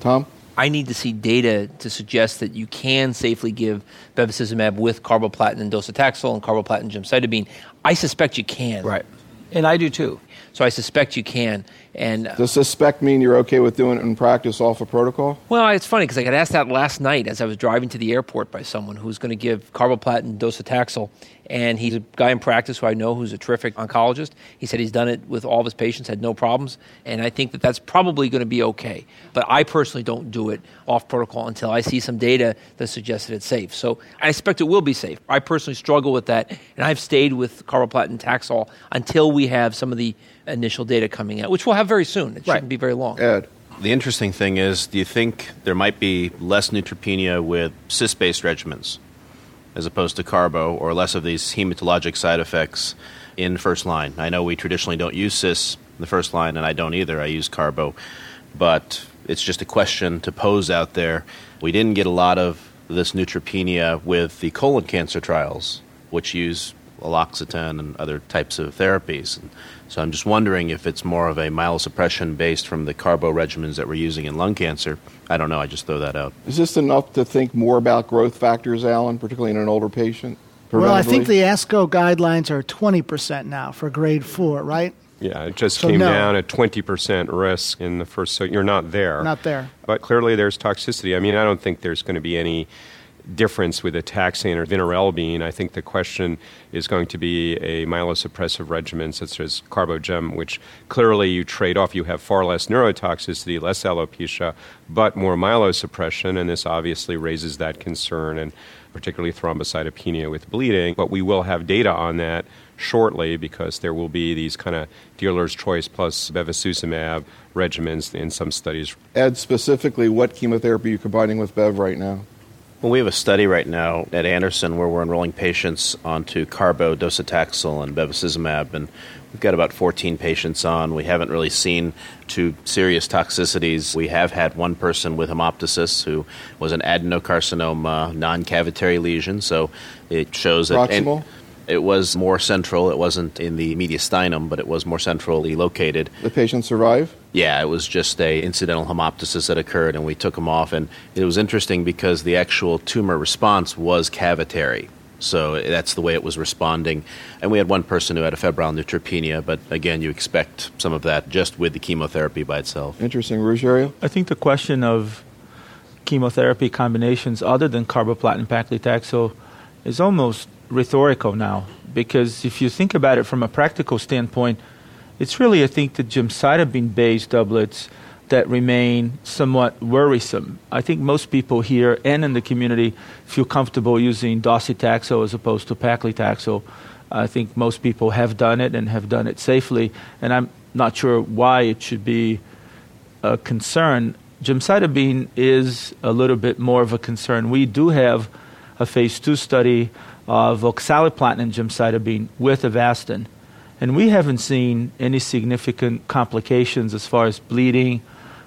Tom? I need to see data to suggest that you can safely give bevacizumab with carboplatin and docetaxel and carboplatin gemcitabine. I suspect you can. Right. And I do too. So I suspect you can. And does suspect mean you're okay with doing it in practice off a protocol? Well, it's funny because I got asked that last night as I was driving to the airport by someone who was going to give carboplatin docetaxel. And he's a guy in practice who I know who's a terrific oncologist. He said he's done it with all of his patients, had no problems. And I think that that's probably going to be okay. But I personally don't do it off protocol until I see some data that suggests that it's safe. So I expect it will be safe. I personally struggle with that. And I've stayed with carboplatin Taxol until we have some of the initial data coming out, which we'll have very soon. It shouldn't be very long. Ed. The interesting thing is, do you think there might be less neutropenia with cis-based regimens as opposed to carbo, or less of these hematologic side effects in first line? I know we traditionally don't use cis in the first line, and I don't either. I use carbo. But it's just a question to pose out there. We didn't get a lot of this neutropenia with the colon cancer trials, which use aloxatin and other types of therapies. And so I'm just wondering if it's more of a myelosuppression based from the carbo regimens that we're using in lung cancer. I don't know. I just throw that out. Is this enough to think more about growth factors, Alan, particularly in an older patient? Well, I think the ASCO guidelines are 20% now for grade 4, right? Yeah, it just came down at 20% risk in the first, so you're not there. Not there. But clearly there's toxicity. I mean, I don't think there's going to be any difference with a taxane or vinorelbine. I think the question is going to be a myelosuppressive regimen such as Carbogem, which clearly you trade off. You have far less neurotoxicity, less alopecia, but more myelosuppression, and this obviously raises that concern, and particularly thrombocytopenia with bleeding. But we will have data on that shortly because there will be these kind of dealer's choice plus bevacizumab regimens in some studies. Ed, specifically, what chemotherapy are you combining with Bev right now? Well, we have a study right now at Anderson where we're enrolling patients onto carbo, docetaxel, and bevacizumab, and we've got about 14 patients on. We haven't really seen too serious toxicities. We have had one person with hemoptysis who was an adenocarcinoma, non-cavitary lesion, so it shows that... Proximal? It was more central. It wasn't in the mediastinum, but it was more centrally located. The patient survived? Yeah, it was just a incidental hemoptysis that occurred, and we took him off. And it was interesting because the actual tumor response was cavitary. So that's the way it was responding. And we had one person who had a febrile neutropenia, but again, you expect some of that just with the chemotherapy by itself. Interesting. Ruggiero? I think the question of chemotherapy combinations other than carboplatin paclitaxel is almost rhetorical now, because if you think about it from a practical standpoint, it's really, I think, the gemcitabine-based doublets that remain somewhat worrisome. I think most people here and in the community feel comfortable using docetaxel as opposed to paclitaxel. I think most people have done it and have done it safely, and I'm not sure why it should be a concern. Gemcitabine is a little bit more of a concern. We do have a phase 2 study of oxaliplatin and gemcitabine with Avastin, and we haven't seen any significant complications as far as bleeding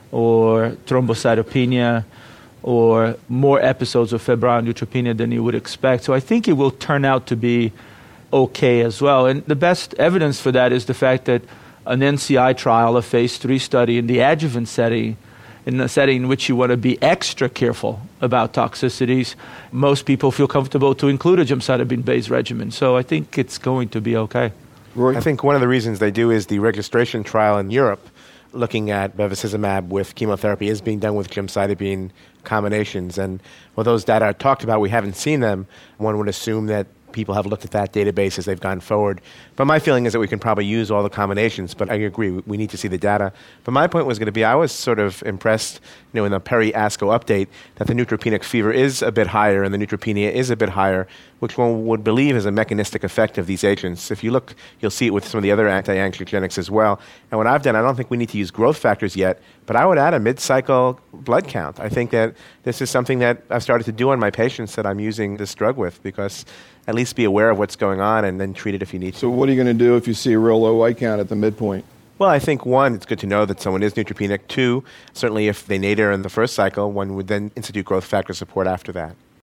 or thrombocytopenia or more episodes of febrile neutropenia than you would expect. So I think it will turn out to be okay as well. And the best evidence for that is the fact that an NCI trial, a phase 3 study in the adjuvant setting, in a setting in which you want to be extra careful about toxicities, most people feel comfortable to include a gemcitabine-based regimen. So I think it's going to be okay. Roy? I think one of the reasons they do is the registration trial in Europe looking at bevacizumab with chemotherapy is being done with gemcitabine combinations. And while those data are talked about, we haven't seen them. One would assume that people have looked at that database as they've gone forward. But my feeling is that we can probably use all the combinations, but I agree, we need to see the data. But my point was going to be, I was sort of impressed, in the peri-ASCO update, that the neutropenic fever is a bit higher and the neutropenia is a bit higher, which one would believe is a mechanistic effect of these agents. If you look, you'll see it with some of the other anti-angiogenics as well. And what I've done, I don't think we need to use growth factors yet, but I would add a mid-cycle blood count. I think that this is something that I've started to do on my patients that I'm using this drug with, because at least be aware of what's going on and then treat it if you need to. So what are you going to do if you see a real low white count at the midpoint? Well, I think, one, it's good to know that someone is neutropenic. Two, certainly if they nadir in the first cycle, one would then institute growth factor support after that.